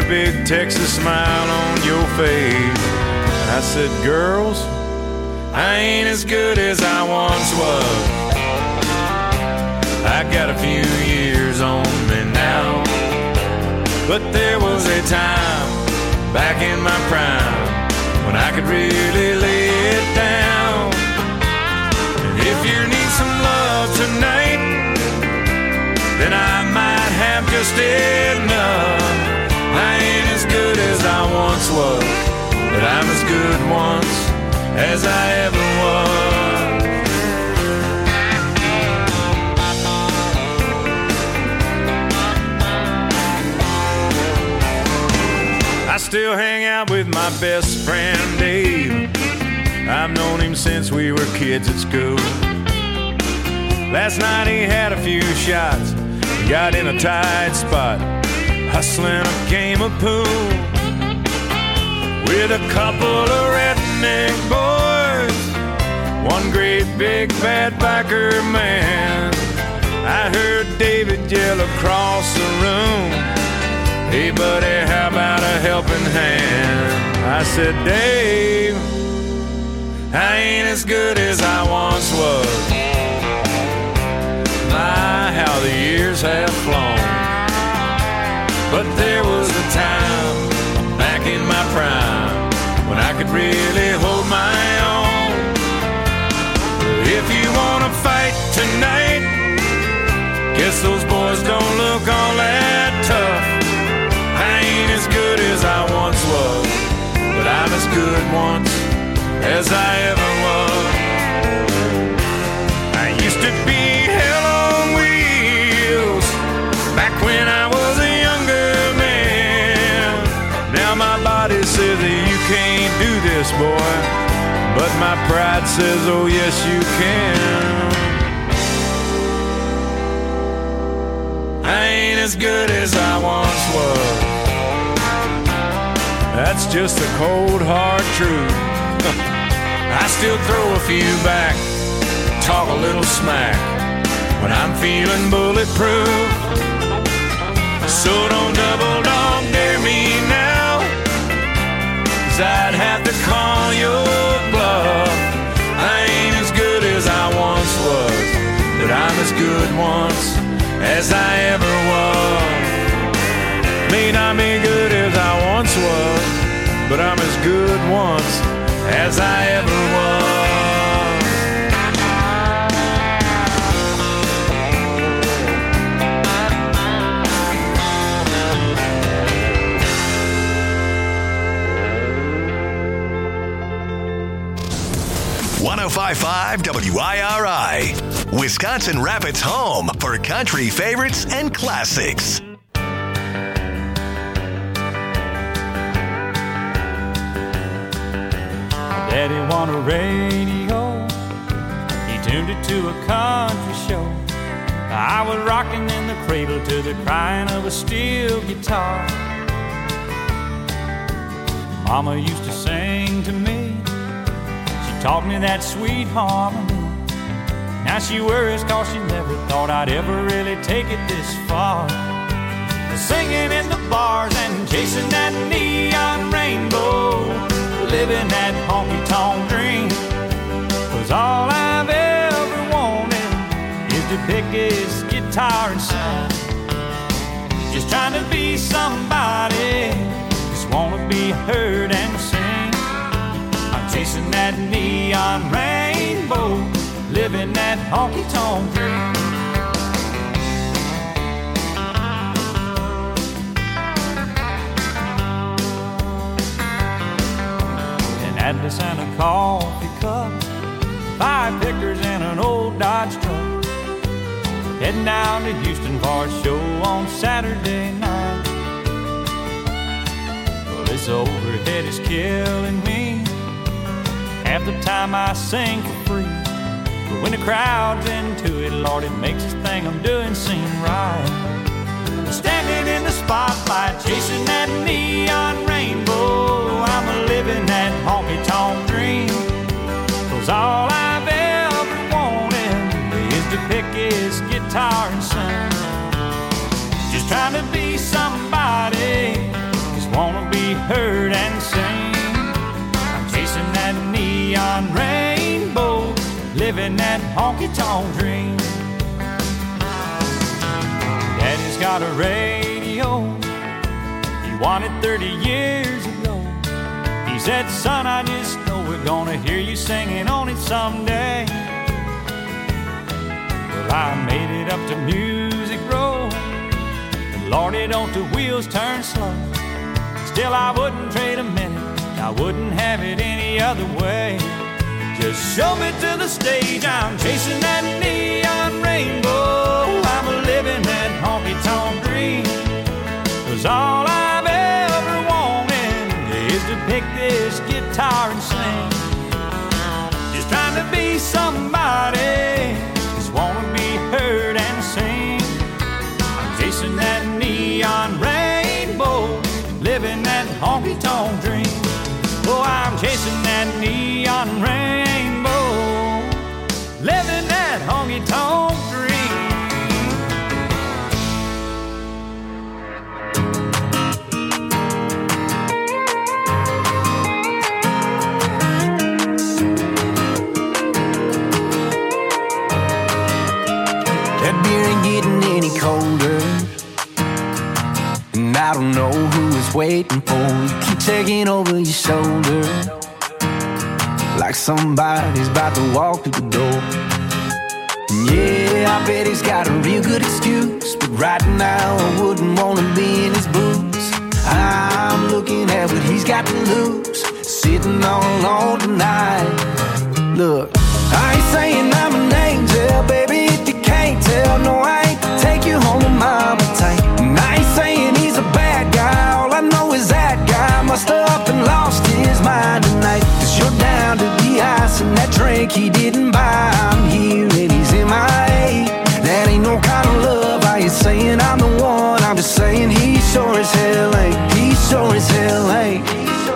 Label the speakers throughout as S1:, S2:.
S1: a big Texas smile on your face. I said, girls, I ain't as good as I once was. I got a few years on me now, but there was a time back in my prime when I could really lay it down. And if you need some love tonight, then I might have just enough. I ain't as good as I once was, but I'm as good once as I ever was. I still hang out with my best friend Dave. I've known him since we were kids at school. Last night he had a few shots, got in a tight spot, hustling a game of pool with a couple of redneck boys, one great big bad biker man. I heard David yell across the room, hey buddy, how about a helping hand? I said, Dave, I ain't as good as I once was. My, how the years have flown. But there was a time back in my prime when I could really hold my own. If you wanna fight tonight, guess those boys don't look all that tough. I ain't as good as I once was, but I'm as good once as I ever was. I used to be hell on wheels back when I was a younger man. Now my body says that you can't do this, boy, but my pride says, oh yes you can. I ain't as good as I once was. That's just the cold hard truth. I still throw a few back, talk a little smack when I'm feeling bulletproof. So don't double dog dare me now, 'cause I'd have to call your bluff. I ain't as good as I once was, but I'm as good once as I ever was. May not be good as I once was, but I'm as good once as I ever was.
S2: .555 WIRI, Wisconsin Rapids' home for country favorites and classics.
S3: Daddy won a radio, he tuned it to a country show. I was rocking in the cradle to the crying of a steel guitar. Mama used to sing to me, she taught me that sweet harmony. Now she worries 'cause she never thought I'd ever really take it this far. Singing in the bars and chasing that neon rainbow, living that honky-tonk dream. 'Cause all I've ever wanted is to pick his guitar and sing. Just trying to be somebody, just wanna be heard and sing. I'm chasing that neon rainbow, living that honky-tonk dream. Atlas and a coffee cup, 5 pickers and an old Dodge truck. Heading down to Houston for a show on Saturday night. Well, this overhead is killing me. Half the time I sing for free, but when the crowd's into it, Lord, it makes this thing I'm doing seem right. Standing in the spotlight, chasing that neon rainbow, I'm living that honky-tonk dream. 'Cause all I've ever wanted is to pick his guitar and sing. Just trying to be somebody, heard and seen. I'm chasing that neon rainbow, living that honky-tonk dream. Daddy's got a radio he wanted 30 years ago. He said, son, I just know we're gonna hear you singing on it someday. Well, I made it up to Music Row, but Lordy, don't the wheels turn slow. Still, I wouldn't trade a minute, I wouldn't have it any other way. Just show me to the stage, I'm chasing that neon rainbow. I'm a living that honky-tonk dream. 'Cause all I've ever wanted is to pick this guitar and sing. Just trying to be somebody, just wanna be heard and sing. I'm chasing that neon rainbow, living that honky-tonk dream. Oh, I'm chasing that neon rainbow, living that honky-tonk dream.
S4: That beer ain't getting any colder, and I don't know who it's waiting for. You keep checking over your shoulder, like somebody's about to walk through the door. And yeah, I bet he's got a real good excuse, but right now I wouldn't want to be in his boots. I'm looking at what he's got to lose, sitting all alone tonight. Look, I ain't saying I'm an angel, baby, if you can't tell. No, I ain't take you home with mama tight. And I ain't saying he's a bad guy, all I know is that guy must have up and lost his mind tonight. 'Cause you're down to the ice and that drink he didn't buy. I'm here and he's MIA. That ain't no kind of love. I ain't saying I'm the one, I'm just saying he sure as hell ain't. He sure as hell ain't.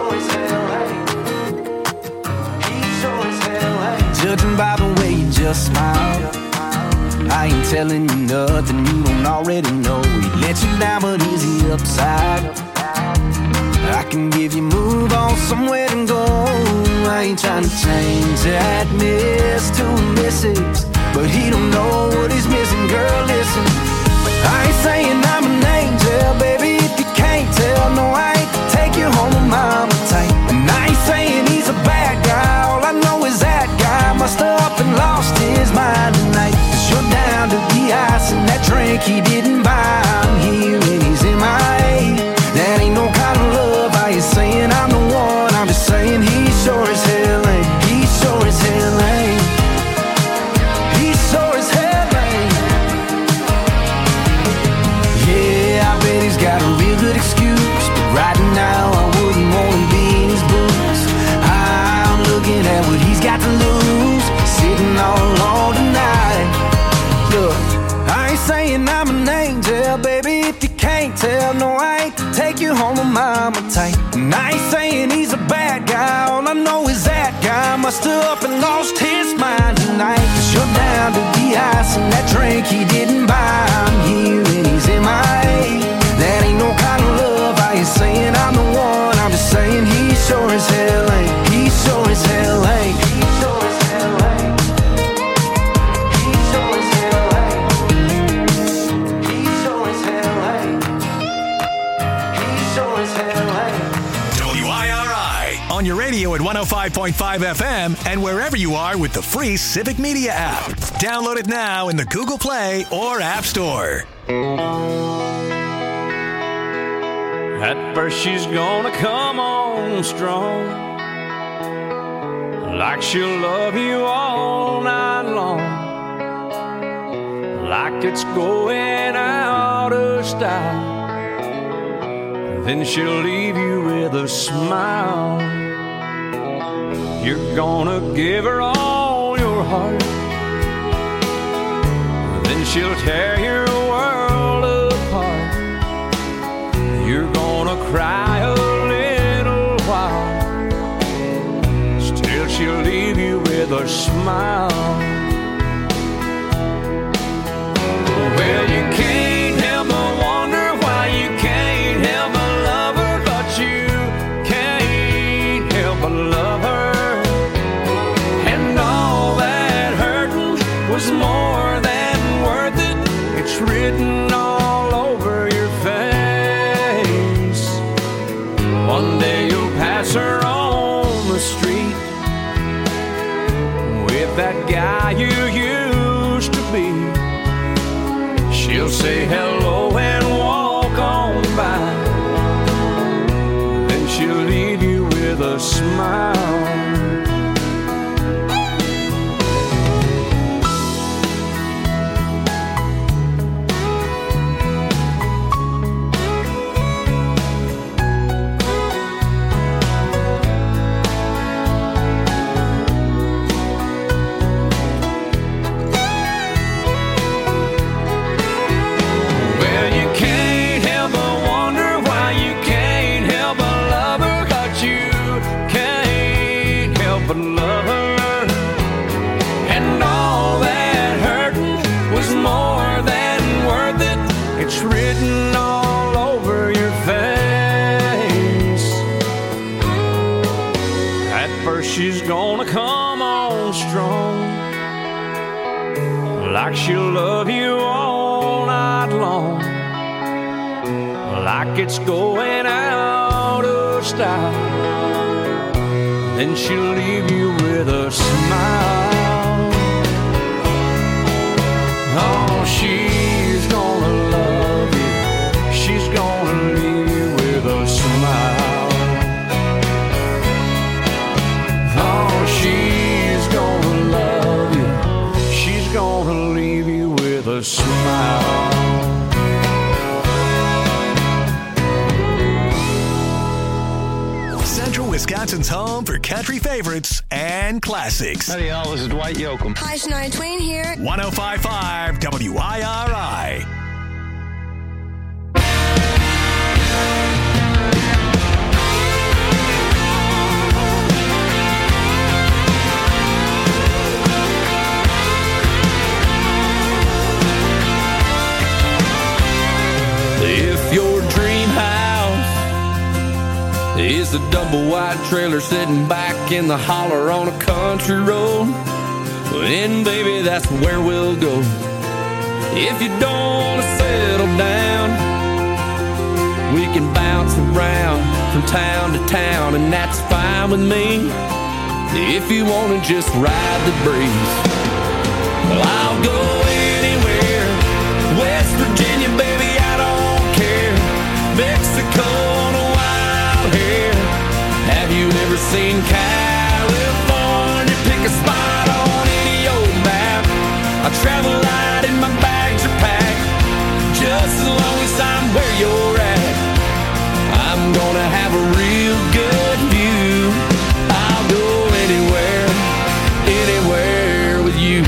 S4: Judging by the way you just smile, I ain't telling you nothing you don't already know. He let you down, but is he upside? I can give you move on somewhere to go. I ain't trying to change that miss to a missus, but he don't know what he's missing. Girl, listen, I ain't saying I'm an angel, baby, if you can't tell. No, I ain't take you home with mama tight. And I ain't saying he's a bad guy, all I know is that guy must have up and lost his mind tonight. 'Cause you're down to the ice and that drink he didn't buy. I'm here and he's MIA. That ain't no kind of love. I ain't saying I'm the one, I'm just saying he sure as hell ain't. He sure as hell ain't. He sure as hell ain't. Yeah, I bet he's got a real good excuse, but right now I wouldn't want to be in his boots. I'm looking at what he's got to lose, sitting all alone tonight. Look, I ain't saying I'm an angel, baby, if you can't tell. No, I ain't take you home with mama tight. And I ain't saying he's a bad guy, all I know is that guy must have up and lost his mind tonight. 'Cause you're down to the ice and that drink he didn't buy. I'm here and he's MIA. That ain't no kind of love. I ain't saying I'm the one, I'm just saying he sure as hell ain't. He sure as hell ain't. He sure as hell ain't. He sure as hell ain't. He sure as hell ain't. He sure as hell ain't.
S2: WIRI on your radio at 105.5 FM and wherever you are with the free Civic Media app. Download it now in the Google Play or App Store.
S1: At first she's gonna come on strong, like she'll love you all night long, like it's going out of style. Then she'll leave you with a smile. You're gonna give her all your heart, then she'll tear your world apart. You're gonna cry a little while, still she'll leave you with a smile. Well, you can't help but wonder why you can't help but love her, but you
S4: the street with that guy you used to be. She'll say hello and walk on by, then she'll leave you with a smile. She's gonna come on strong, like she'll love you all night long, like it's going out of style. Then she'll leave you with a smile. Oh, she's gonna love you, she's gonna leave you with a smile. She's gonna love you, she's gonna leave you with a smile.
S2: Central Wisconsin's home for country favorites and classics.
S5: Howdy, y'all. This is Dwight Yoakam.
S6: Hi, Shania Twain here.
S2: 105.5 WIRI.
S4: If your dream house is a double wide trailer sitting back in the holler on a country road, then baby, that's where we'll go. If you don't want to settle down, we can bounce around from town to town, and that's fine with me. If you want to just ride the breeze, well, I'll go anywhere. West Virginia, baby, I don't care. Mexico on a wild hair. Have you ever seen California? Pick a spot on any old map. I travel light and my bags are packed, just as long as I'm where you're at. I'm gonna have a real good view. I'll go anywhere, anywhere with you.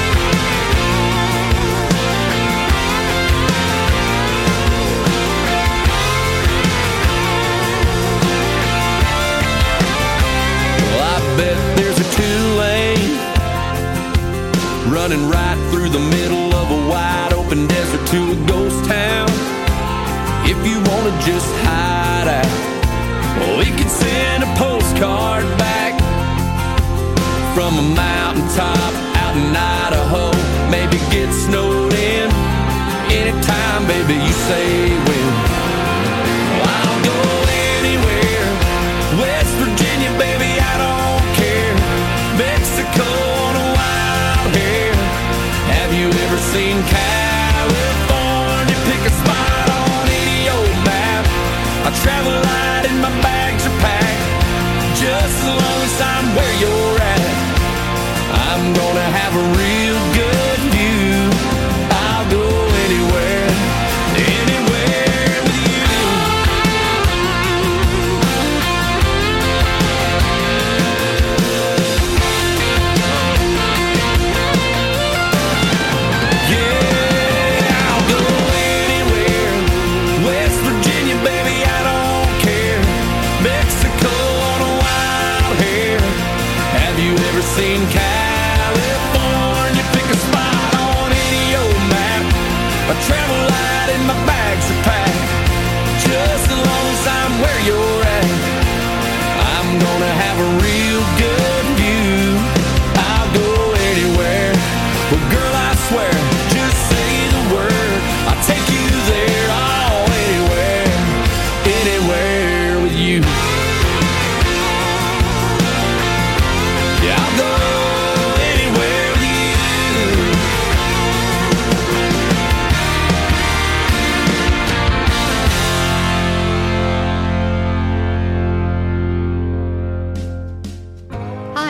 S4: Bet there's a 2-lane running right through the middle of a wide open desert to a ghost town. If you want to just hide out, we can send a postcard back from a mountaintop out in Idaho. Maybe get snowed in anytime, baby, you say when. I'll go anywhere. West Virginia, baby, I don't Mexico on a wild hair. Have you ever seen California? Pick a spot on any old map. I travel light and my bags are packed, just as long as I'm where you're at. I'm gonna have a real good view. I'll go anywhere, anywhere with you. Seen California,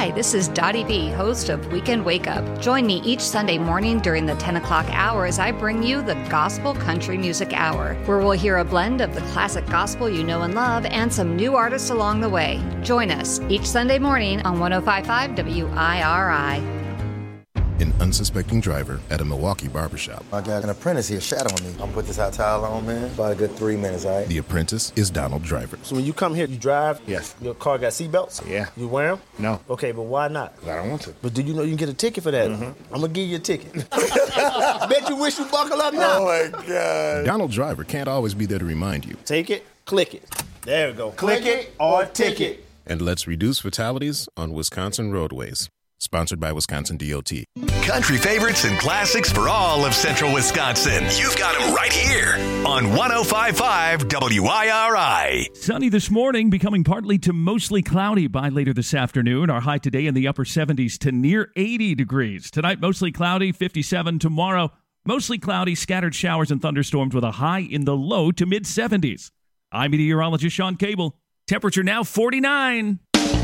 S5: Hi, this is Dottie B, host of Weekend Wake Up. Join me each Sunday morning during the 10 o'clock hour as I bring you the Gospel Country Music Hour, where we'll hear a blend of the classic gospel you know and love and some new artists along the way. Join us each Sunday morning on 105.5 WIRI.
S6: An unsuspecting driver at a Milwaukee barbershop.
S7: I got an apprentice here shadowing me. I'm gonna put this hot towel on, man. About a good 3 minutes, all right?
S6: The apprentice is Donald Driver.
S8: So when you come here, you drive?
S9: Yes.
S8: Your car got seatbelts?
S9: Yeah.
S8: You wear them?
S9: No.
S8: Okay, but why not?
S9: I don't want to.
S8: But do you know you can get a ticket for that? I'm gonna give you a ticket. Bet you wish you buckle up now.
S7: Oh, my God.
S6: Donald Driver can't always be there to remind you.
S8: Take it, click it. There we go. Click it or ticket.
S6: And let's reduce fatalities on Wisconsin roadways. Sponsored by Wisconsin DOT.
S2: Country favorites and classics for all of Central Wisconsin. You've got them right here on 105.5 WIRI.
S10: Sunny this morning, becoming partly to mostly cloudy by later this afternoon. Our high today in the upper 70s to near 80 degrees. Tonight, mostly cloudy, 57 tomorrow. Mostly cloudy, scattered showers and thunderstorms with a high in the low to mid 70s. I'm meteorologist Sean Cable. Temperature now 49.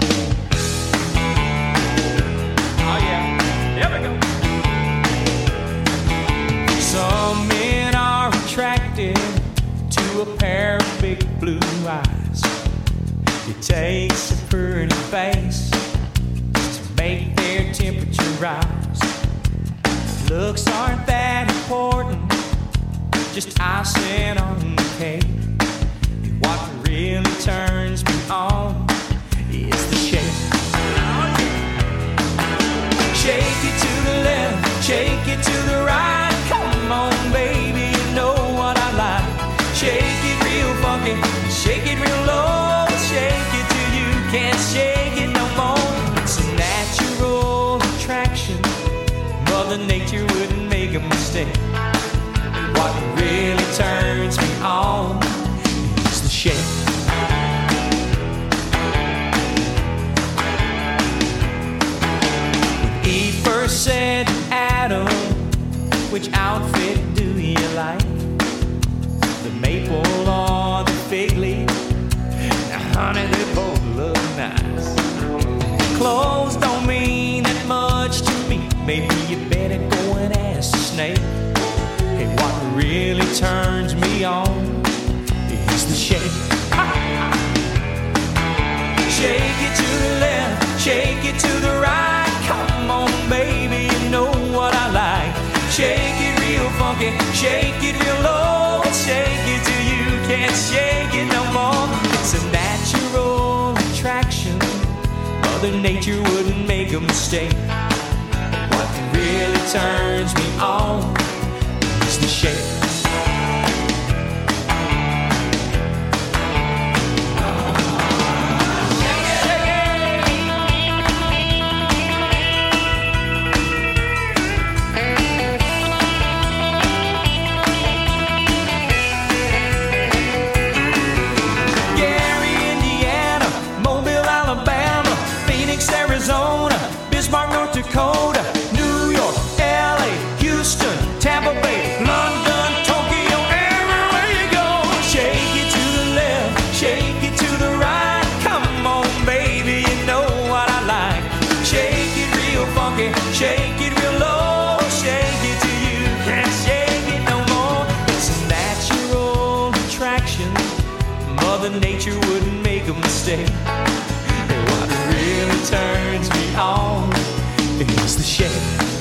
S3: Some men are attracted to a pair of big blue eyes. It takes a pretty face to make their temperature rise. Looks aren't that important, just icing on the cake. What really turns me on is the shape. Shake it to the left, shake it to the right. Come on, baby, you know what I like. Shake it real funky, shake it real low. Shake it till you can't shake it no more. It's a natural attraction. Mother Nature wouldn't make a mistake. What really turns me on is the shape. First said Adam, which outfit do you like? The maple or the fig leaf? Now honey, they both look nice. Clothes don't mean that much to me. Maybe you better go and ask the snake. Hey, what really turns me on is the shape. Shake it to the left, shake it to the right. Come on, baby, you know what I like. Shake it real funky, shake it real low. Shake it till you can't shake it no more. It's a natural attraction. Mother Nature wouldn't make a mistake. What really turns me on is the shape. Arizona, Bismarck, North Dakota, New York, LA, Houston, Tampa Bay, London, Tokyo, everywhere you go. Shake it to the left, shake it to the right. Come on, baby, you know what I like. Shake it real funky, shake it real low. Shake it till you can't shake it no more. It's a natural attraction. Mother Nature wouldn't make a mistake. Really turns me on is the shape.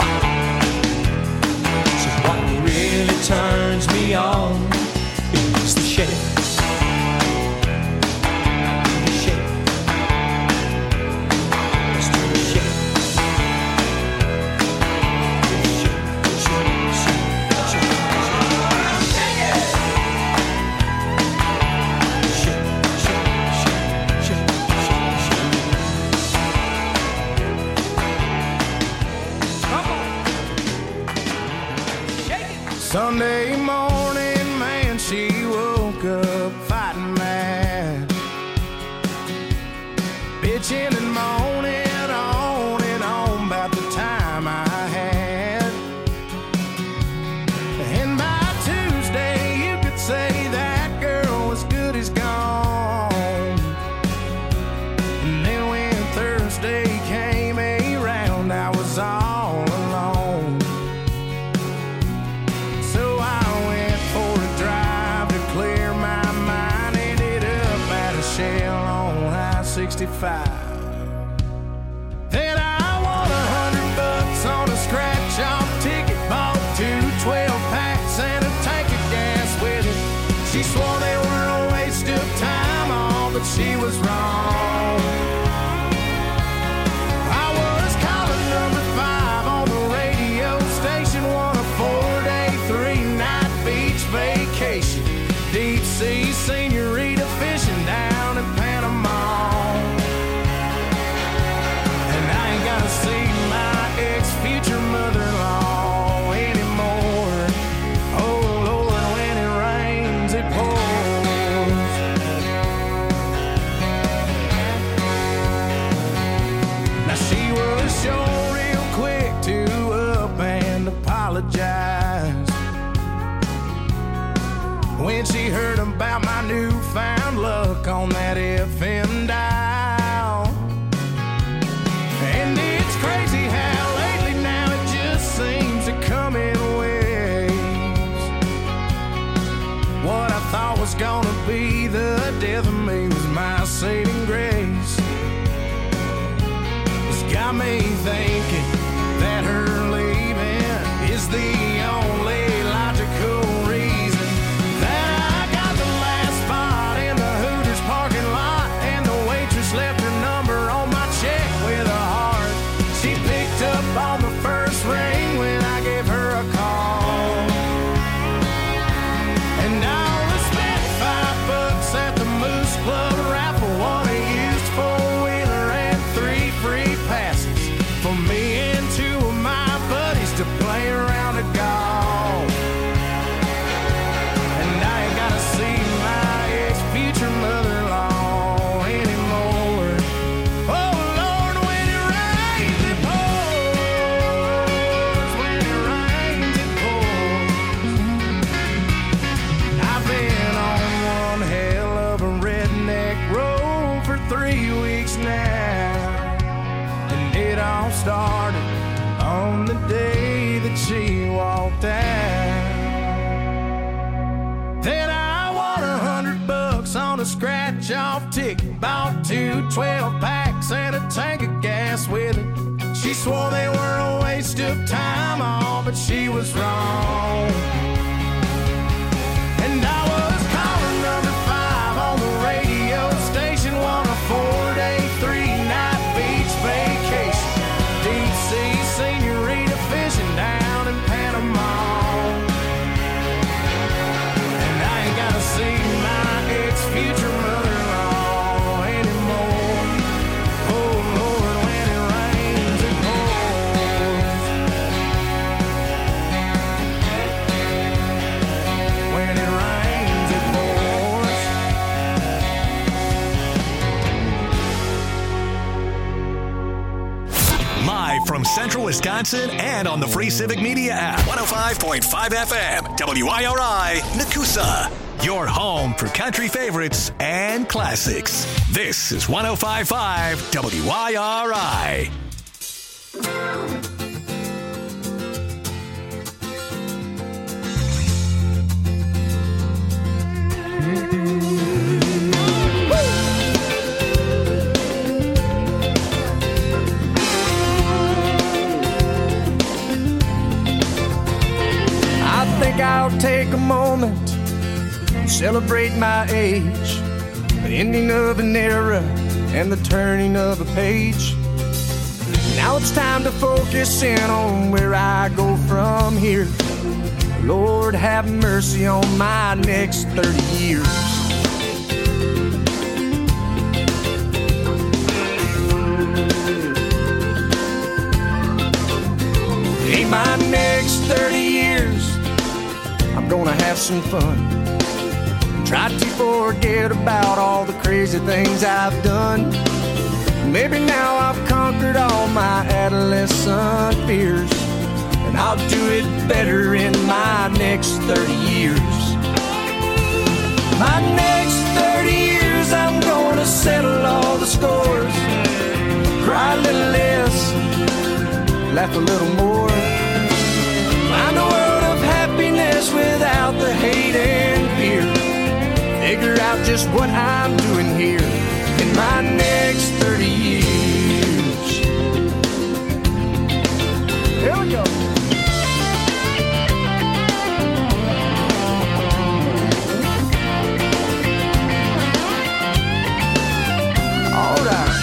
S3: So what really turns me on is the shape. The shape. It's the shape.
S4: Sunday morning, man, she woke up fighting mad, bitching and moaning on and on about the time I had. And by Tuesday, you could say that girl was good as gone. And then when Thursday came apologize when she heard about my newfound luck on that FM dial. And it's crazy how lately now it just seems to come in waves. What I thought was gonna be the death of me was my saving grace. It's got me thinking that her leaving is the only logical reason that I got the last spot in the Hooters parking lot, and the waitress left her number on my check with a heart. She picked up on the first ring when I gave her a call, and I only spent $5 at the Moose Club raffle, won a used four-wheeler and 3 free passes for me and 2 of my buddies to play around a golf. And I ain't gotta see my ex-future mother-in-law anymore. Oh Lord, when it rains it pours, when it rains it pours. I've been on one hell of a redneck road for 3 weeks now, and it all started on the day that she walked out. Then I won $100 on a scratch-off ticket, bought 2 12-packs and a tank of gas with it. She swore they were a waste of time, all, but she was wrong. And I was caller number 5 on the radio station, won a 4-day, 3-night beach vacation, deep sea senorita fishing down in Panama. And I ain't gotta see my ex-future mother-in-law anymore. Oh Lord, when it rains it pours. When it rains it pours.
S2: Live from Central Wisconsin and on the free Civic Media app. 105.5 FM, WIRI, Nakusa. Your home for country favorites and classics. This is 105.5 WIRI.
S4: I think I'll take a moment and celebrate my age, the ending of an era and the turning of a page. Now it's time to focus in on where I go from here. Lord, have mercy on my next 30 years. In my next 30 years, I'm gonna have some fun. Try to forget about all the crazy things I've done. Maybe now I've conquered all my adolescent fears, and I'll do it better in my next 30 years. My next 30 years, I'm gonna settle all the scores, cry a little less, laugh a little more, find a world of happiness without the hate and fear, figure out just what I'm doing here in my next 30 years. Here we go. All right.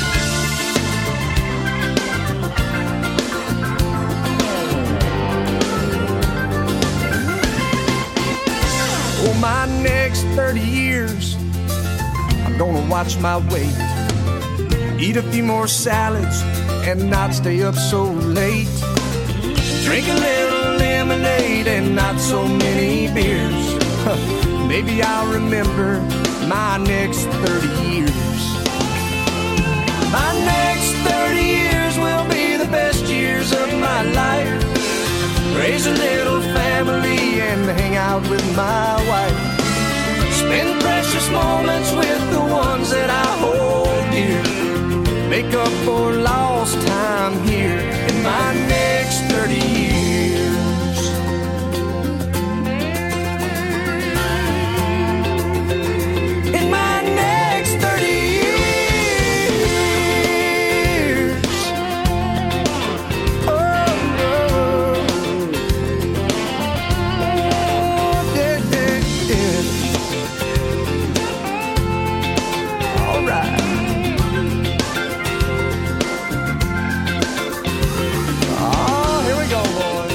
S4: Oh, my next 30 years, I'm gonna watch my weight, eat a few more salads and not stay up so late, drink a little lemonade and not so many beers. Maybe I'll remember my next 30 years. My next 30 years will be the best years of my life. Raise a little my wife. Spend precious moments with the ones that I hold dear. Make up for lost time here in my next 30 years. In my next 30 years. Oh, oh. Yeah, yeah, yeah. All right. Oh, here we go, boys.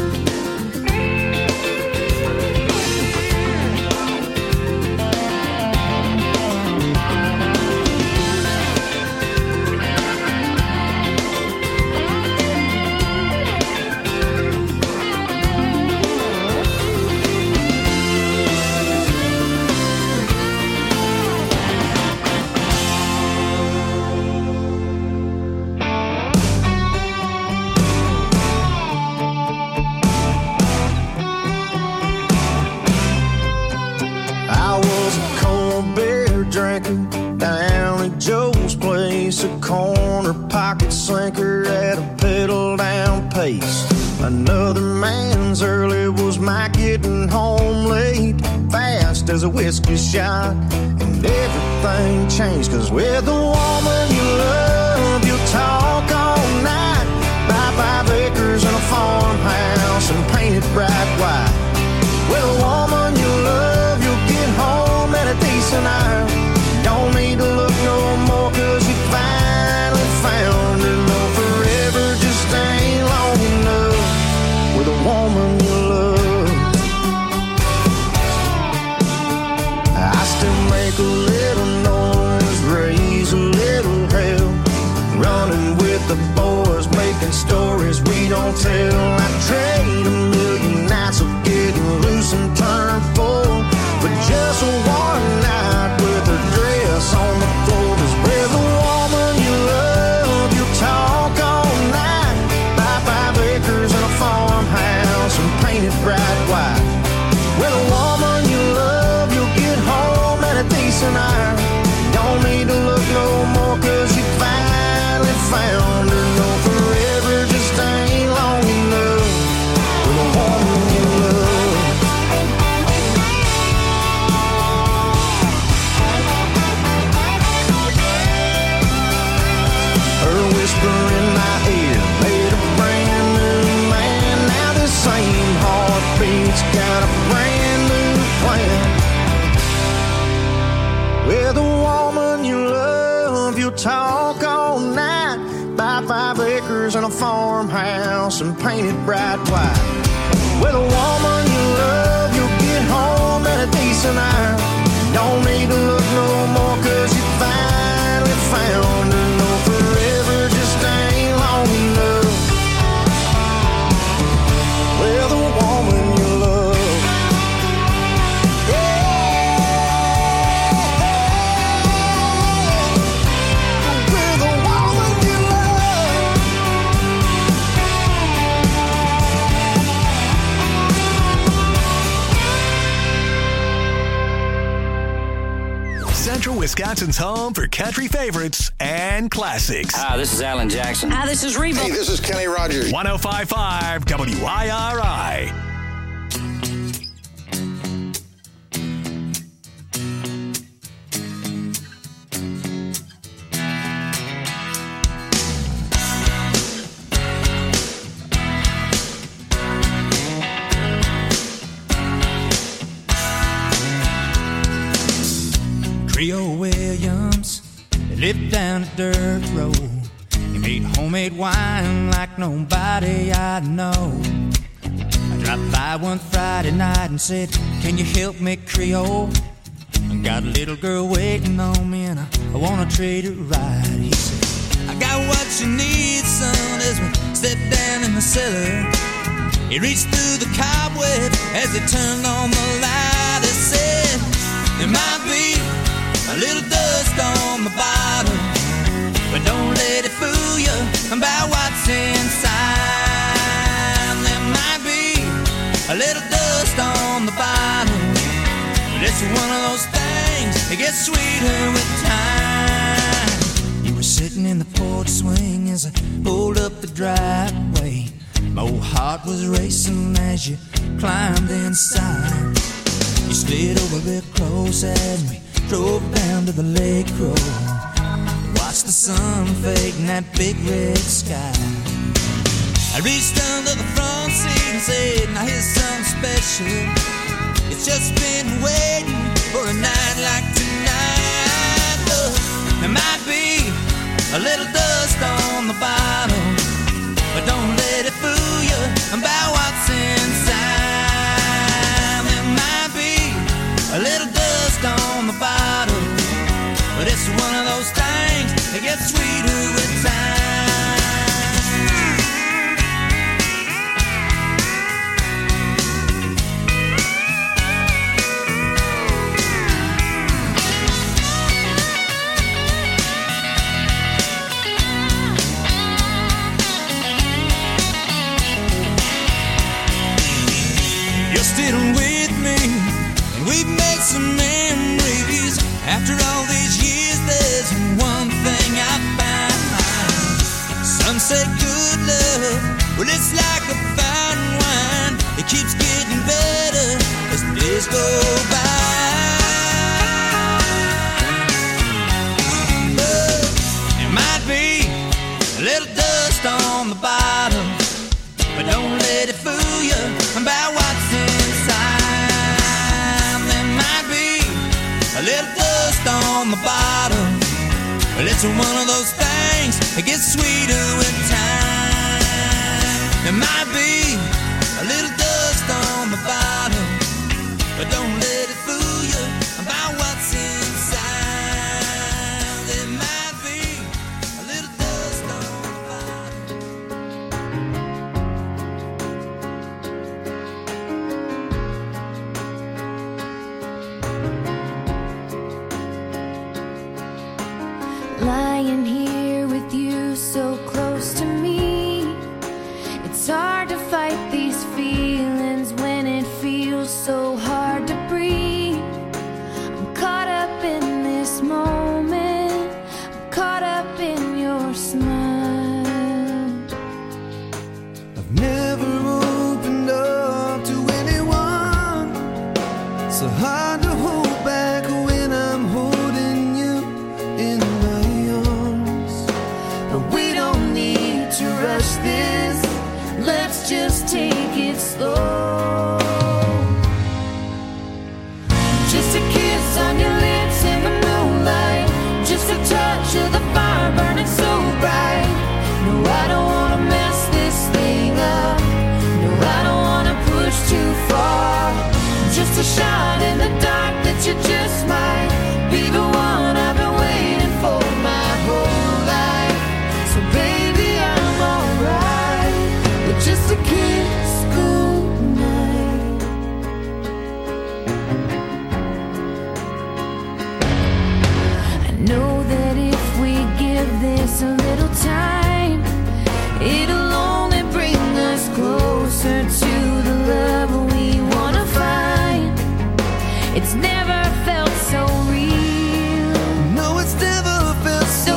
S4: I was a cold beer drinker down at Joe's place, a corner pocket slinker at a pedal down pace. Another man's early was my getting home late, fast as a whiskey shot, and everything changed, 'cause with the woman you love, you'll talk all night, buy 5 acres and a farmhouse and paint it bright white. With a woman you love, you'll get home at a decent hour. Don't need to look no more, 'cause you finally found her. No, forever just ain't long enough with a woman you love. I still make a little noise, raise a little hell, running with the boys, making stories we don't tell. I trade a million nights of getting loose and turn full, but just one night with her dress on the floor. 'Cause with a woman you love, you talk all night, buy 5 acres and a farmhouse and paint it bright white. With a woman you love, you'll get home at a decent hour. Don't need to look no more, 'cause you finally found her. No, forever just ain't long enough with a woman you love. Her whisper in my ear made a brand new man. Now the same heartbeat's got a brand new plan. With a woman you love, you'll talk all night, buy 5 acres and a farmhouse and paint it bright white. With a woman you love, you'll get home at a decent hour. Don't need to look no more, 'cause you finally found her. No, forever just ain't long enough with a woman you love. With a woman you love.
S2: Central Wisconsin's home for country favorites and classics.
S9: Hi, this is Alan Jackson.
S11: Hi, this is Reba.
S12: Hey, this is Kenny Rogers.
S2: 105.5 WIRI.
S13: Trio Williams, they lived down a dirt road. He made homemade wine like nobody I know. I dropped by one Friday night and said, can you help me, Creole? I got a little girl waiting on me and I wanna treat her right. He said, I got what you need, son, as we stepped down in the cellar. He reached through the cobweb as he turned on the light. He said, there might be a little dust on the bottom, but don't let it fool you about what's inside. There might be a little dust on the bottom, gets sweeter with time. You were sitting in the porch swing as I pulled up the driveway. My old heart was racing as you climbed inside. You slid over real close and we drove down to the lake road. Watched the sun fade in that big red sky. I reached under the front seat and said, now here's something special. It's just been waiting for a night like tonight. Look, there might be a little dust on the bottom, but don't let it fool you about what's inside. There might be a little dust on the bottom, but it's one of those things that gets sweeter with time. You're still with me, and we've made some memories. After all these years, there's one thing I found. Some say good love, well it's like a fine wine. It keeps getting better as the days go by. But there might be a little dust on the bottom, but don't let it fool you about what's inside. There might be a little dust on the bottom, but it's one of those things that gets sweeter with time. There might be a little dust on the bottom, but don't let it fool you about what's inside. There might be a little dust on the
S9: bottom. Lying here with you so close to me, it's hard to fight these feelings when it feels so hard to breathe. I'm caught up in this moment, I'm caught up in your smile.
S4: I've never opened up to anyone, so hard to hold back when I'm holding you in my arms. But we don't need to rush this, let's just take it slow. Just a kiss on your lips in the moonlight, just a touch of the fire burning so bright. No, I don't wanna mess this thing up, no, I don't wanna push too far. Just a shot in the dark that you just might be the one I've been waiting for my whole life. So baby, I'm alright with just a kiss goodnight. I know that if we give this a little time, it'll only bring us closer to the love we wanna find. It's never felt so real. No, it's never felt so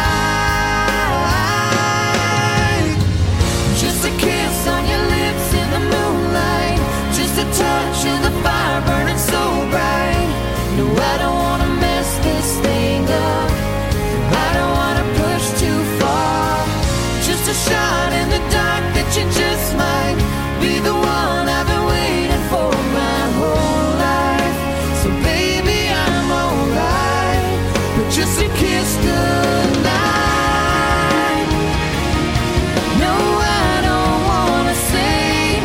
S4: right. Just a kiss on your lips in the moonlight, just a touch of the fire burning so bright. No, I don't wanna mess this thing up, I don't wanna push too far. Just a shot in the dark that you just might be the one I've been waiting for my whole life. So baby, I'm alright with just a kiss goodnight. No, I don't wanna say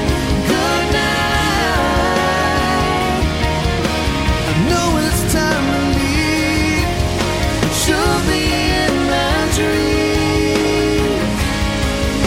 S4: goodnight. I know it's time to leave, but you'll be in my dreams.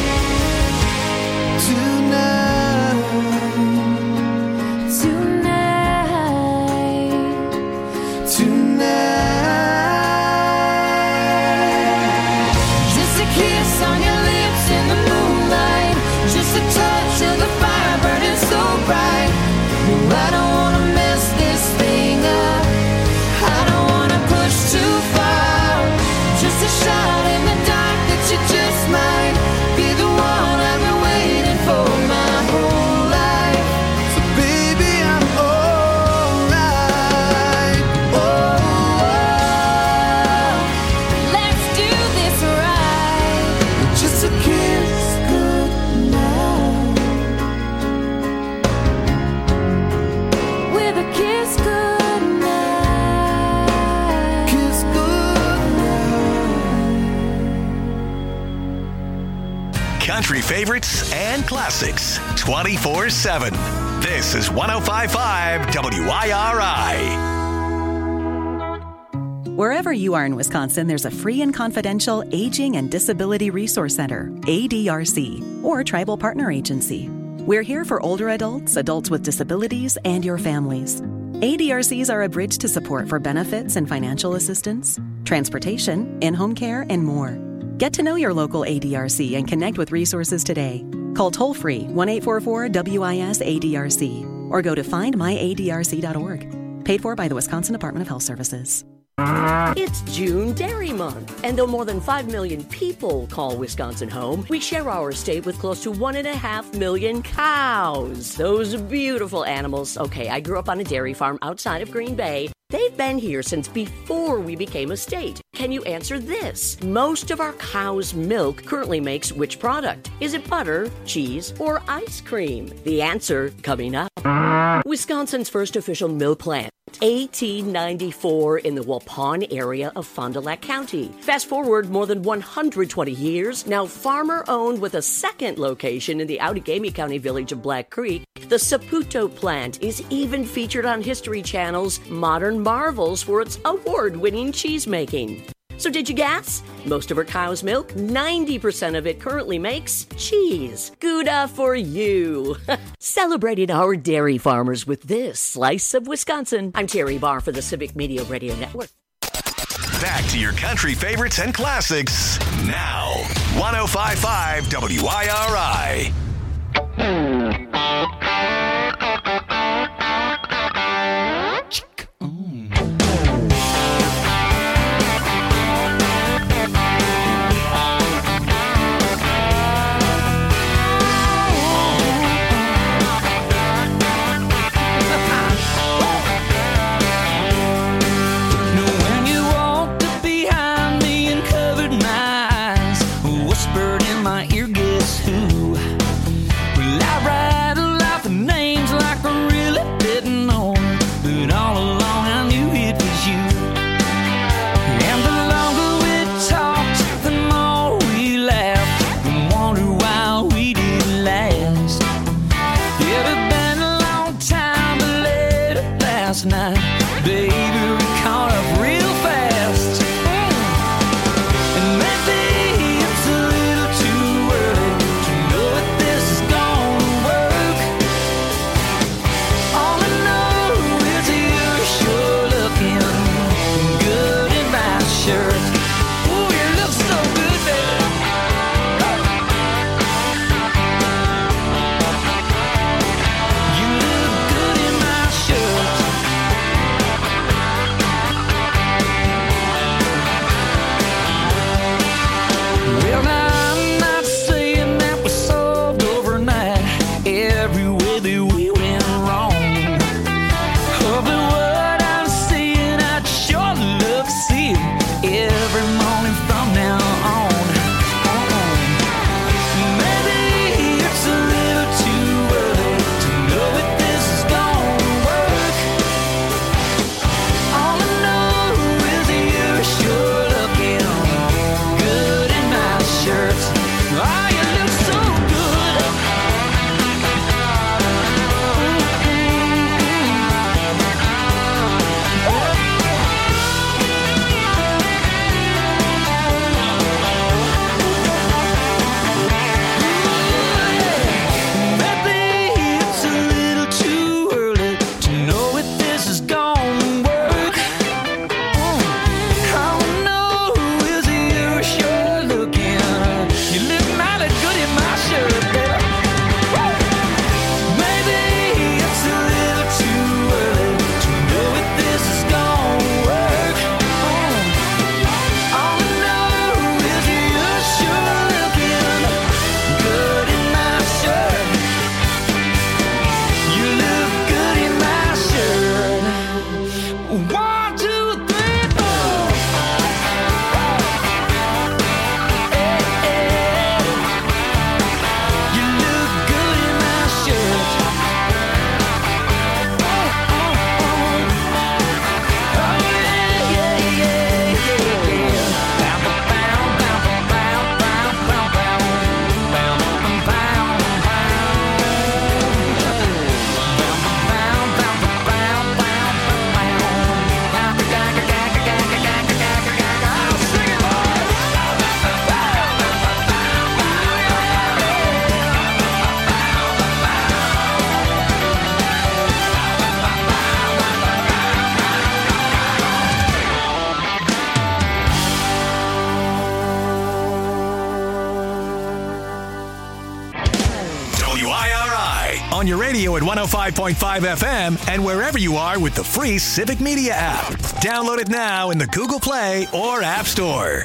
S4: Just a kiss goodnight.
S9: With a kiss goodnight.
S4: Kiss goodnight.
S2: Country favorites and classics 24/7. This is 105.5 WIRI.
S11: Wherever you are in Wisconsin, there's a free and confidential Aging and Disability Resource Center, ADRC, or Tribal Partner Agency. We're here for older adults, adults with disabilities, and your families. ADRCs are a bridge to support for benefits and financial assistance, transportation, in-home care, and more. Get to know your local ADRC and connect with resources today. Call toll-free 1-844-WIS-ADRC or go to findmyadrc.org. Paid for by the Wisconsin Department of Health Services.
S12: It's June Dairy Month, and though more than 5 million people call Wisconsin home, we share our state with close to 1.5 million cows. Those beautiful animals. Okay, I grew up on a dairy farm outside of Green Bay. They've been here since before we became a state. Can you answer this? Most of our cow's milk currently makes which product? Is it butter, cheese, or ice cream? The answer coming up. Wisconsin's first official milk plant. 1894 in the Waupun area of Fond du Lac County. Fast forward more than 120 years, now farmer-owned with a second location in the Outagamie County village of Black Creek, the Saputo plant is even featured on History Channel's Modern Marvels for its award-winning cheese-making. So did you guess? Most of our cow's milk, 90% of it currently makes cheese. Gouda for you. Celebrating our dairy farmers with this slice of Wisconsin. I'm Terry Barr for the Civic Media Radio Network.
S2: Back to your country favorites and classics now. 105.5 WIRI.
S13: Whispered in my ear, guess who? Well, I
S2: on your radio at 105.5 FM and wherever you are with the free Civic Media app. Download it now in the Google Play or App Store.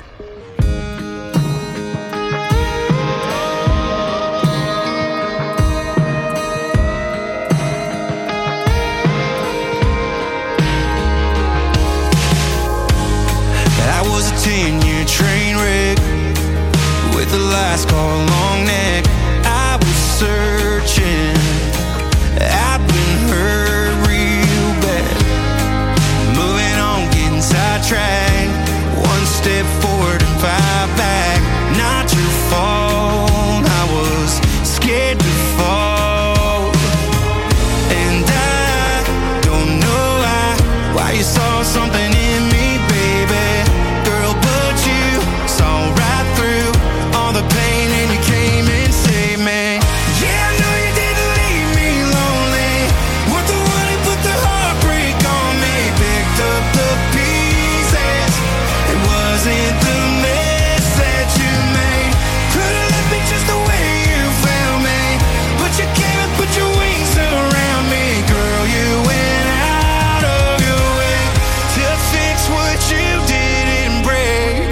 S4: I was a 10-year train wreck with the last car long neck. I was searching, I've been hurt real bad. Moving on, getting sidetracked. One step forward and 5 back. Not your fault, I was scared to fall. And I don't know why you saw something in me, baby. Girl, but you saw right through all the pain and you came and saved me. Yeah, I know you didn't leave me lonely. Weren't the one who put the heartbreak on me. Picked up the pieces. It wasn't the mess that you made. Could've left me just the way you found me. But you came and put your wings around me. Girl, you went out of your way to fix what you didn't break.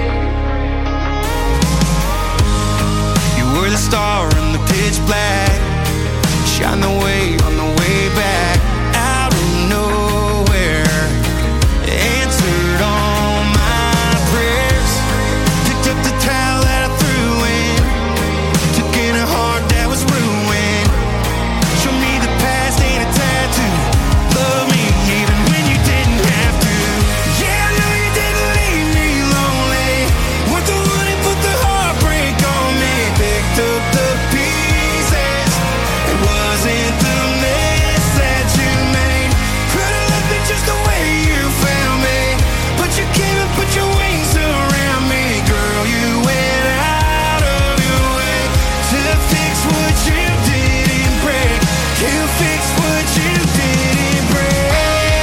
S4: You were the star in the pitch black. Shine the way on the way back. Out of nowhere, answered all my prayers. Picked up the towel that I threw in. Took in a heart that was ruined. Show me the past ain't a tattoo. Love me even when you didn't have to. Yeah, I know you didn't leave me lonely. Weren't the one who put the heartbreak on me. Picked up the pieces. It wasn't the mess that you made. Could've left me just the way you found me. But you came and put your wings around me. Girl, you went out of your way to fix what you didn't break. You fixed what you didn't break.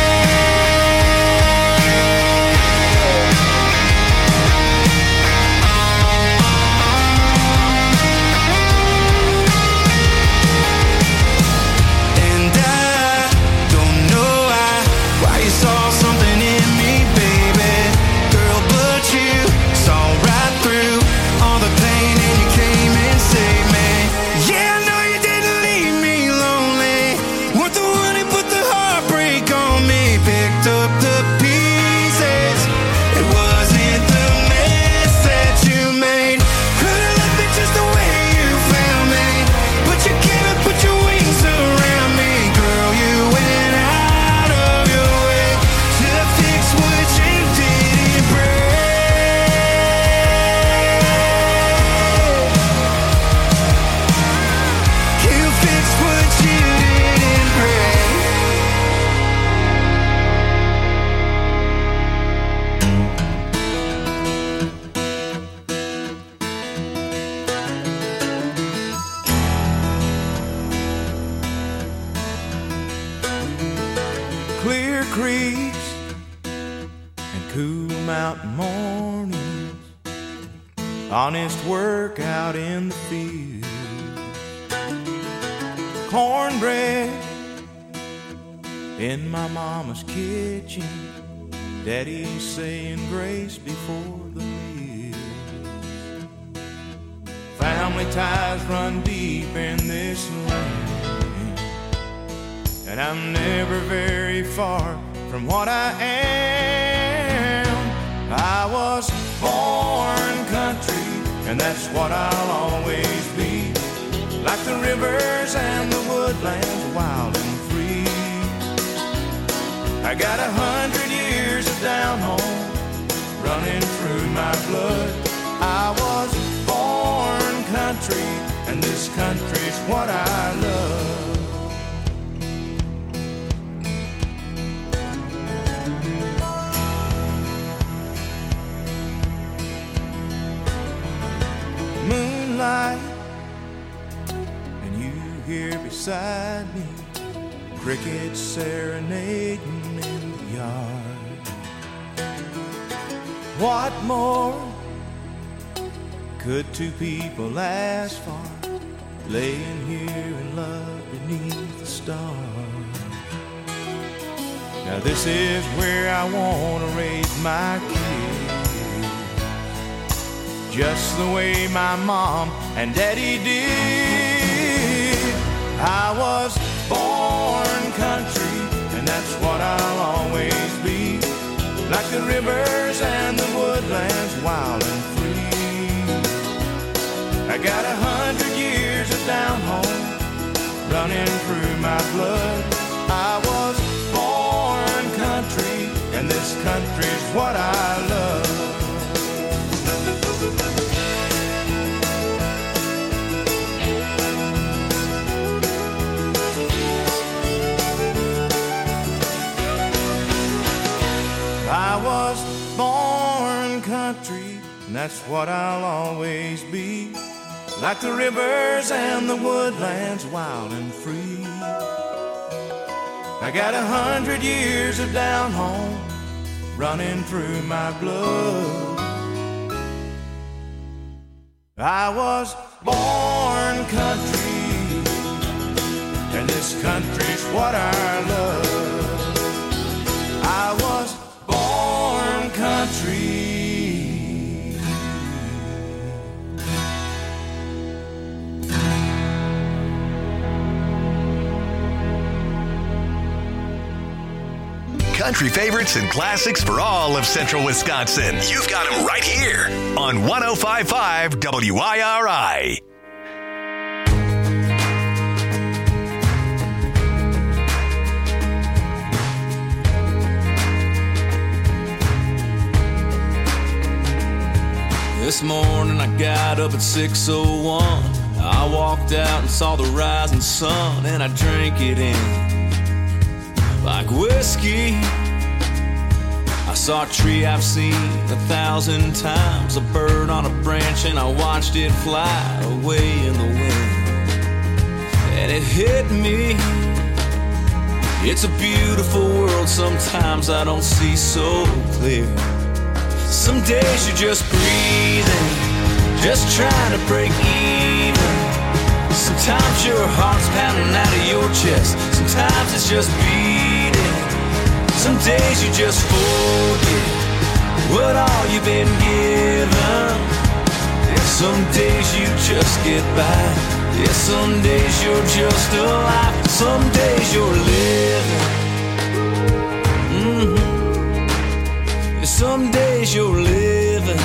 S4: And I don't know why you saw something in me, baby. Girl, but you saw right through all the pain and you came and saved me. Yeah, I know you didn't leave me lonely. Weren't the one who put the heartbreak on me. Picked up the pieces. It wasn't the mess that you made. Could've left me just the way you found me. But you came and put your wings around me. Girl, you went out of your way to fix what you didn't break. You fixed what you didn't break.
S1: Clear creeks and cool mountain mornings, honest work out in the field, cornbread in my mama's kitchen, daddy saying grace before the meal. Family ties run deep in this land, and I'm never very far from what I am. I was born country, and that's what I'll always be. Like the rivers and the woodlands, wild and free. I got 100 years of down home running through my blood. I was born country, and this country's what I love. Moonlight, and you here beside me, crickets serenading in the yard. What more could two people ask for laying here in love beneath the stars. Now this is where I want to raise my kids, just the way my mom and daddy did. I was born country, and that's what I'll always be, like the rivers and the woodlands, wild and free. I got 100 years of down home running through my blood. I was born country, and this country's what I love. I was born country, and that's what I'll always be, like the rivers and the woodlands, wild and free. I got 100 years of down home running through my blood. I was born country, and this country's what I love. I was born country.
S2: Country favorites and classics for all of Central Wisconsin. You've got them right here on 105.5 WIRI.
S14: This morning I got up at 6:01. I walked out and saw the rising sun, and I drank it in like whiskey. I saw a tree I've seen 1,000 times, a bird on a branch, and I watched it fly away in the wind. And it hit me, it's a beautiful world, sometimes I don't see so clear. Some days you're just breathing, just trying to break even. Sometimes your heart's pounding out of your chest, sometimes it's just beating. Some days you just forget what all you've been given. Some days you just get by. Yeah, some days you're just alive. Some days you're living. Yeah, some days you're living.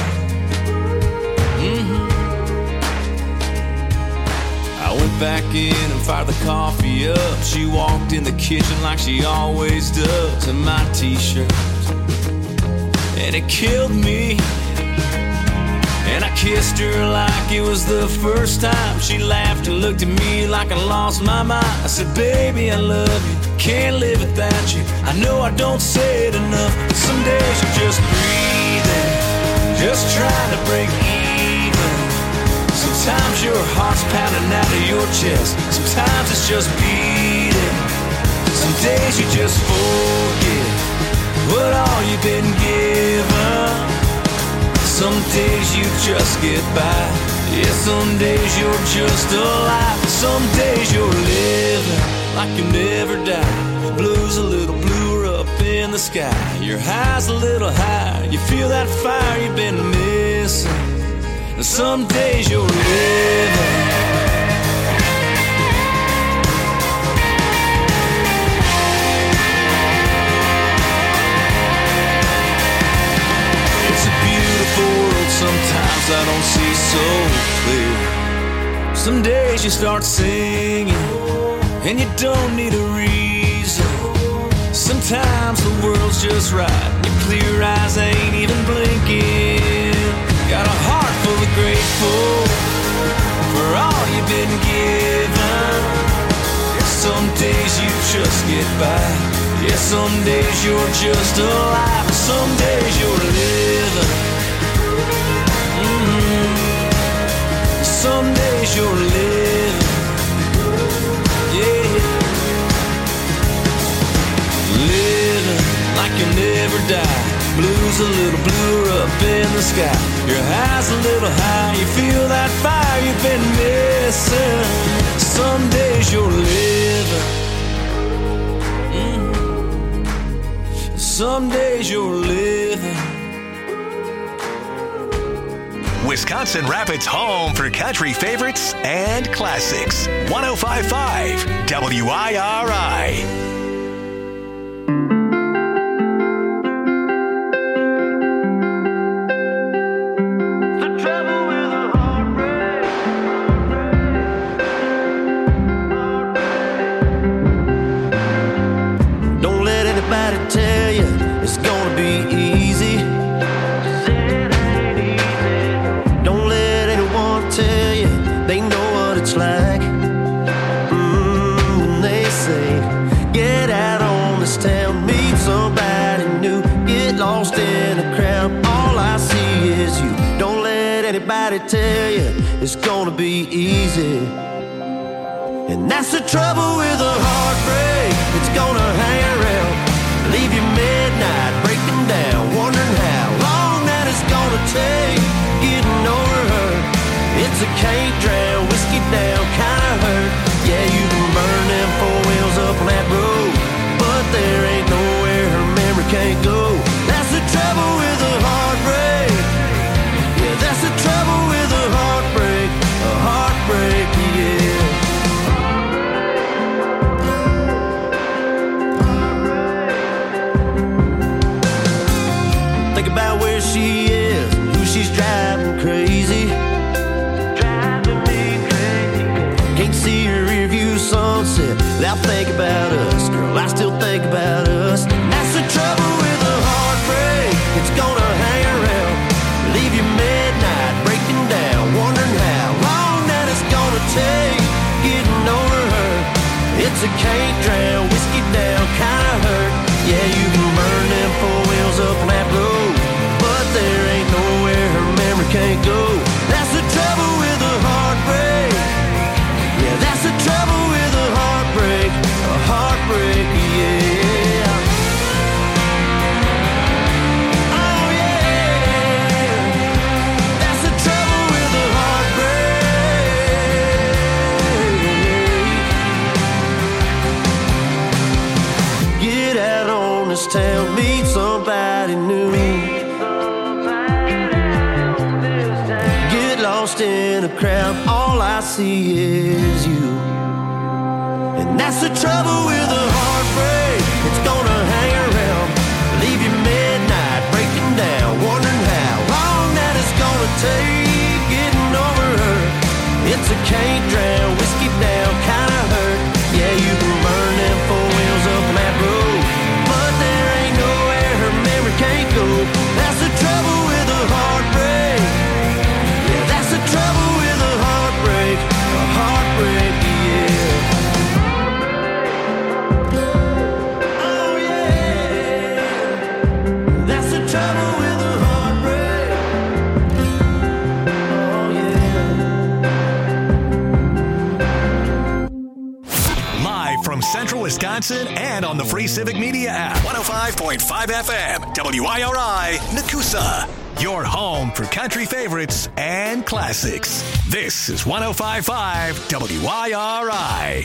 S14: I went back in and fired the coffee up. She walked in the kitchen like she always does, in my t-shirt, and it killed me. And I kissed her like it was the first time. She laughed and looked at me like I lost my mind. I said, baby, I love you, can't live without you. I know I don't say it enough, but some days you're just breathing, just trying to break even. Sometimes your heart's pounding out of your chest, sometimes it's just beating. Some days you just forget what all you've been given. Some days you just get by. Yeah, some days you're just alive. Some days you're living like you never die. Blue's a little bluer up in the sky. Your high's a little higher. You feel that fire you've been missing. And some days you're living. Sometimes I don't see so clear. Some days you start singing and you don't need a reason. Sometimes the world's just right, your clear eyes ain't even blinking. Got a heart full of grateful for all you've been given. Some days you just get by. Yeah, some days you're just alive. Some days you're living. Some days you're living, yeah. Living like you never die. Blue's a little bluer up in the sky. Your high's a little high. You feel that fire you've been missing. Some days you're living.
S2: Wisconsin Rapids' home for country favorites and classics. 105.5 WIRI.
S15: Don't let anybody tell you it's gonna be easy. Don't let anyone tell you they know what it's like. When they say, get out on this town, meet somebody new, get lost in a crowd, all I see is you. Don't let anybody tell you it's gonna be easy. And that's the trouble with a heartbreak. It's gonna hang around, leave you midnight, breaking down, wondering how long that it's gonna take getting over her. It's a can't drown, whiskey down kind of hurt. Yeah, you can burn them four wheels up on that road, but there ain't nowhere her memory can't go. That's the trouble with a heartbreak. Yeah, that's the trouble with a heartbreak. A heartbreak, yeah. Think about where she is, who she's driving crazy. Driving me crazy. Can't see her rearview sunset without thinking about us. Girl, I still think about us. That's the trouble with a heartbreak. It's gonna hang around, leave you midnight, breaking down, wondering how long that it's gonna take getting over her. It's a can't drown, whiskey down kind of hurt. Yeah, you can burn them four wheels up on that road, but there ain't nowhere her memory can't go. That's the trouble with a heartbreak. Yeah, that's the trouble with a heartbreak. A heartbreak, yeah. Oh yeah, that's the trouble with a heartbreak. Get out on this town, meet somebody new. Get lost in a crowd, all I see is you. And that's the trouble with a heartbreak. It's gonna hang around, leave you midnight, breaking down, wondering how long that it's gonna take getting over her. It's a can't drown, whiskey down kind of hurt. Yeah, you can burn them four wheels up on that road, but there ain't nowhere her memory can't go. That's the trouble with a heartbreak. Yeah, that's the trouble with a heartbreak. A heartbreak, yeah. Oh yeah, that's the trouble with a heartbreak. Oh yeah.
S2: Live from Central Wisconsin and on the free Civic Media app. 105.5 FM, WIRI, Nakusa. Your home for country favorites and classics. This is 105.5 WIRI.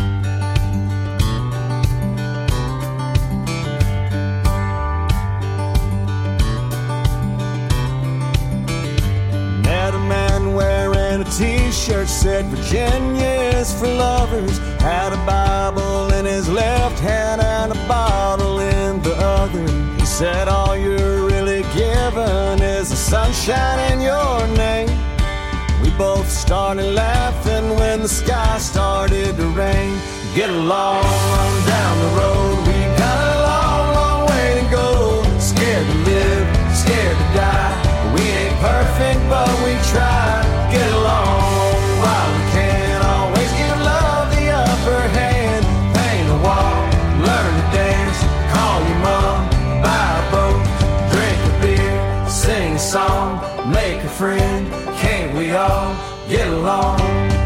S16: Met a man wearing a t-shirt, said Virginia is for lovers. Had a Bible in his left hand and a bottle in the other. He said all you're really given is the sunshine in your name. We both started laughing when the sky started to rain. Get along down the road, we got a long, long way to go. Scared to live, scared to die. We ain't perfect, but we try. Get along while we can. Always give love the upper hand. Paint a wall, learn to dance. Call your mom, buy a boat, drink a beer, sing a song, make a friend. Can't we all get along?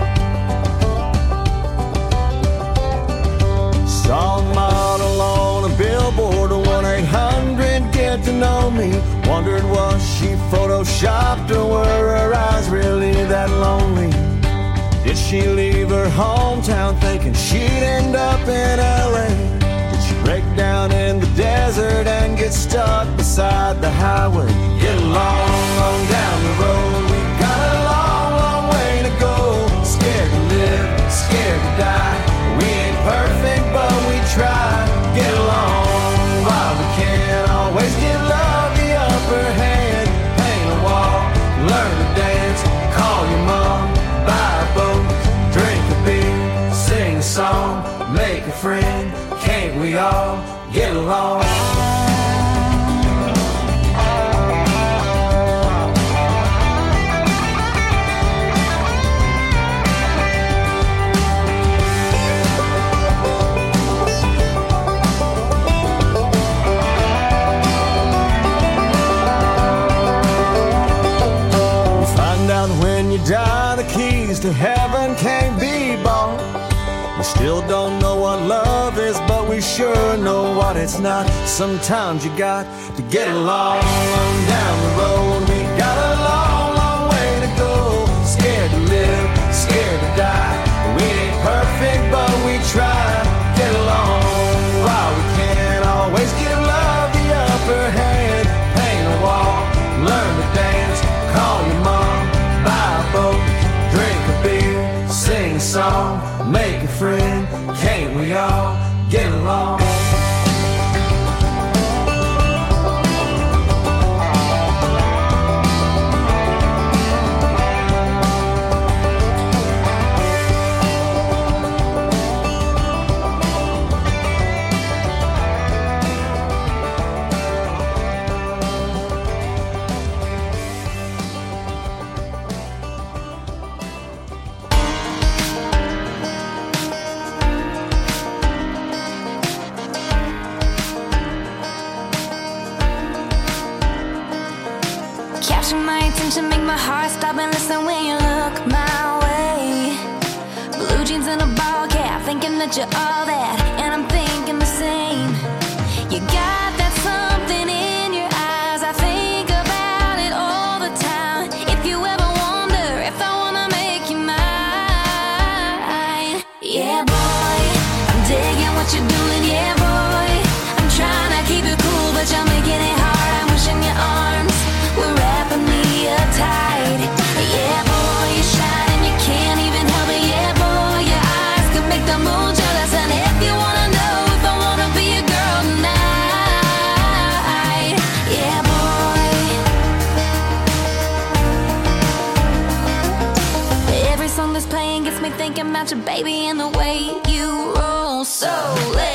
S16: Saw a model on a billboard, 1-800 get to know me. Wondered was she photoshopped or were her eyes really that lonely? Did she leave her hometown thinking she'd end up in LA? Did she break down in the desert tired and get stuck beside the highway. Get along on down the road. We got a long, long way to go. Scared to live, scared to die. We ain't perfect, but we try. Get along while we can. Always give love the upper hand. Paint a wall, learn to dance. Call your mom, buy a boat, drink a beer, sing a song, make a friend. Can't we all get along? When you die, the keys to heaven can't be bought. We still don't know what love is, but we sure know what it's not. Sometimes you got to get along down the road. We got a long, long way to go. Scared to live, scared to die. We ain't perfect, but we try. Get along while we can. Always give love the upper hand. Paint a wall, learn to dance. Call your mom, buy a boat, drink a beer, sing a song, make a friend. Can't we all get along?
S9: Make my heart stop and listen when you look my way. Blue jeans and a ball cap, thinking that you're all that, and I'm thinking the same. You got that something in your eyes, I think about it all the time. If you ever wonder if I wanna make you mine, yeah boy, I'm digging what you're doing, yeah boy. I'm trying to keep it cool, but you're making it hard. I'm wishing your arms were wrapping me tight. Yeah boy, you shine and you can't even help it. Yeah boy, your eyes can make the moon jealous. And if you wanna know if I wanna be a girl tonight, yeah boy. Every song that's playing gets me thinking about your baby and the way you roll. So let's